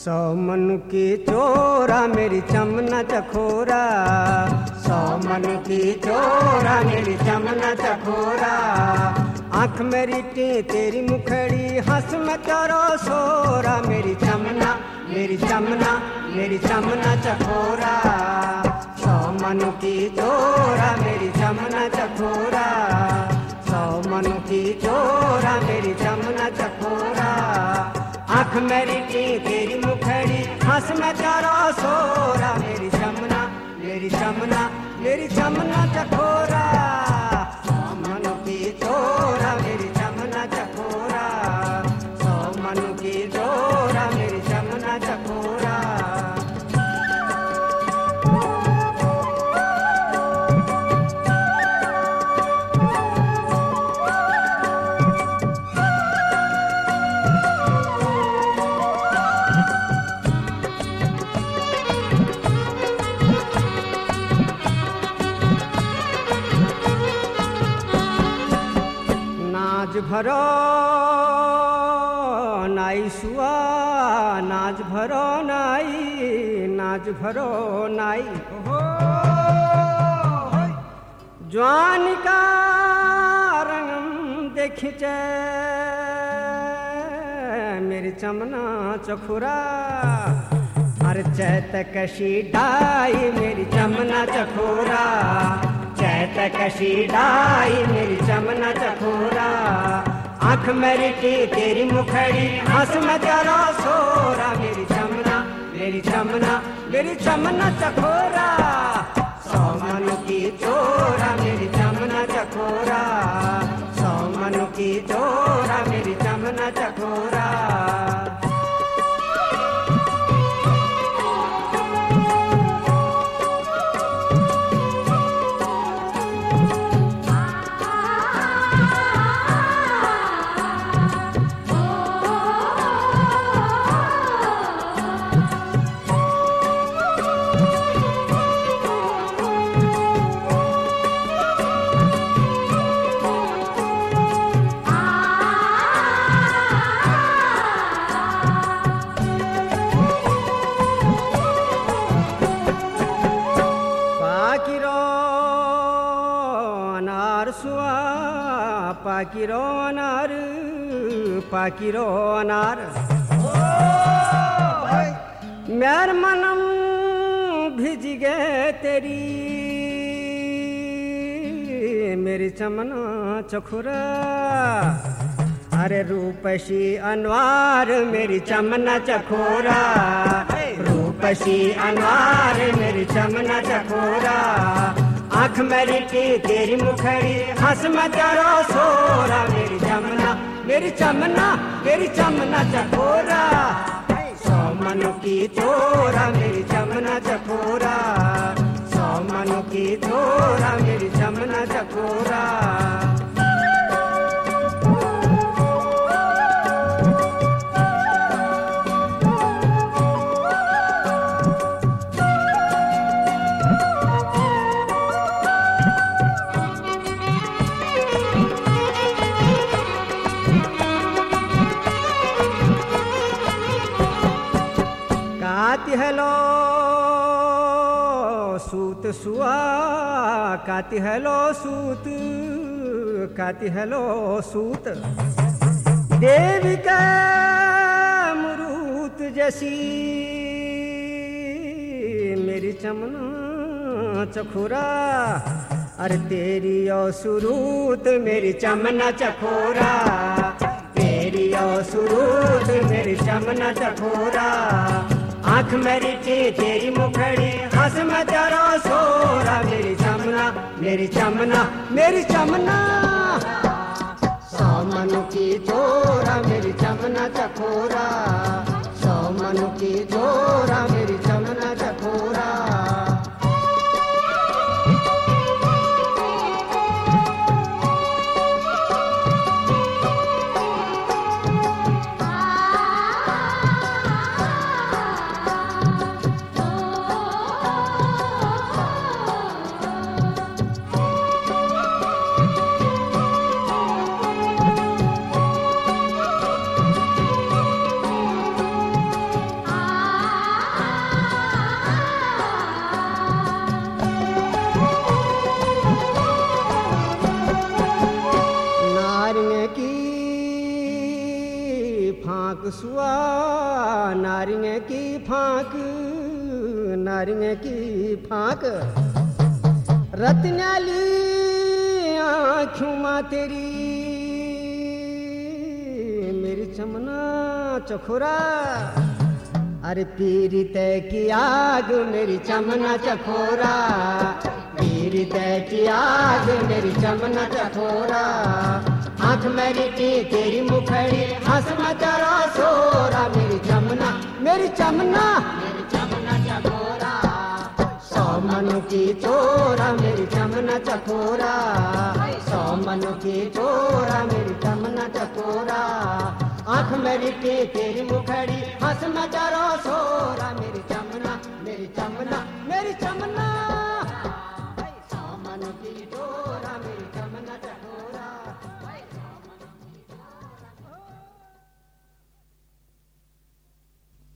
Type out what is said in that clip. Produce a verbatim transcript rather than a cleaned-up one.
सौ मनु की चोरा मेरी चमना चखोरा, सौ मनु की चोरा मेरी चमना चखोरा। आँख मेरी टी तेरी मुखड़ी हंस में तेरो सोरा, मेरी चमना मेरी चमना मेरी चमना चखोरा। सौ मनु की चोरा मेरी चमना चखोरा, सौ मनु की चोरा मेरी चमना चखोरा। आँख मेरी टी तेरी मुखड़ी हंस में तेरो सोरा, मेरी चमना मेरी चमना मेरी चमना चखोरा। सौ मनु की चोरा मेरी चमना चखोरा, सौ मनु की चोरा मेरी चमना चखोरा। नाज भरो नाई सुआ, नाज भरो नाई, नाज भरो नाई। ओहो जवानी का रंग देखिचे मेरी चमना चखुरा। हर चैत कशी डाई मेरी चमना चखोरा, चैत कशी डाई मेरी चमना चखोरा। आँख मेरी टी तेरी मुखड़ी हंस में तेरा सोरा, मेरी चमना मेरी चमना मेरी चमना चखोरा। सौ मनु की चोरा मेरी चमना चखोरा, सौ मनु की चोरा मेरी चमना चखोरा। पाकिरो अनार पाकिरो अनार। मेर मनम भिज गए तेरी मेरी चमना चखुरा। अरे रूपसी अनवार मेरी चमना चखोरा, रूपसी अनवार मेरी चमना चखोरा। आँख मेरी टी तेरी मुखड़ी हंस में तेरो सोरा, मेरी चमना मेरी चमना मेरी चमना चखोरा। सौ मनु की चोरा मेरी चमना चखोरा, सौ मनु की चोरा मेरी चमना चखोरा। काती हेलो सूत सुआ, काती हेलो सूत, काती हेलो सूत। देवी का मुरूत जैसी मेरी चमना चखोरा। अरे तेरी ओ सुरूत मेरी चमना चखोरा, तेरी ओ सुरूत मेरी चमना चखोरा। आँख मेरी टी तेरी मुखड़ी हंस में तेरा सोरा, मेरी चमना मेरी चमना मेरी चमना। सौ मनु की चोरा मेरी चमना चखोरा, सौ मनु की चोरा मेरी चमना चखोरा। नारियों की फांक नारियों की फांक रत्नाली आँखों माँ तेरी मेरी चमना चखोरा अरे पीरी तय की आग मेरी चमना चखोरा पीरी तय की आग मेरी चमना चखोरा आँख मेरी की तेरी मुखड़ी हंस मचारा सोरा मेरी चमना मेरी चमना मेरी चमना चखोरा सौ मन की चोरा मेरी चमना चखोरा सौ मन की चोरा मेरी चमना चखोरा आँख मेरी की तेरी मुखड़ी हंस मचारा सोरा मेरी चमना मेरी चमना मेरी चमना